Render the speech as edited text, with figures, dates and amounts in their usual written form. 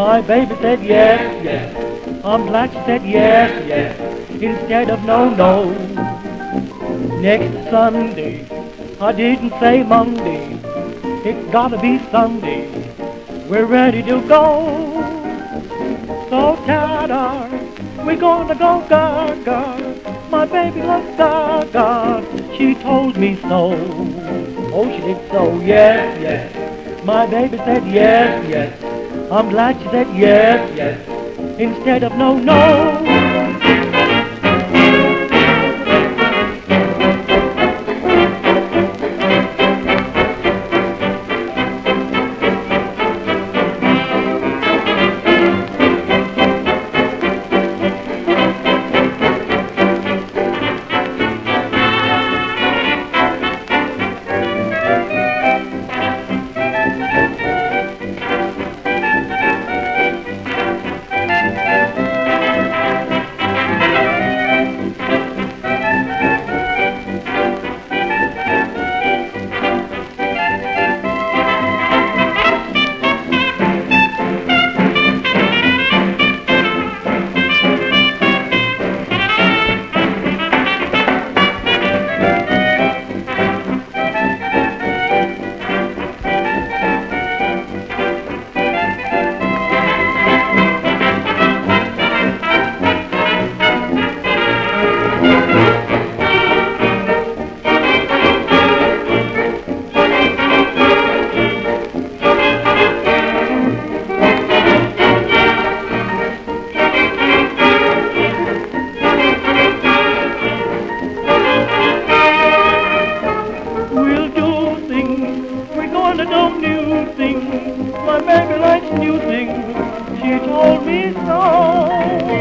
My baby said yes, yes. I'm glad she said yes, yes, instead of no, no. Next Sunday, I didn't say Monday, it's gotta be Sunday. We're ready to go. So ta-da, we're gonna go gaga. My baby loves gaga. She told me so. Oh, she did so, yes, yes. My baby said yes, yes. I'm glad she said yes, yes, instead of no, no. No new things, my baby likes new things, she told me so.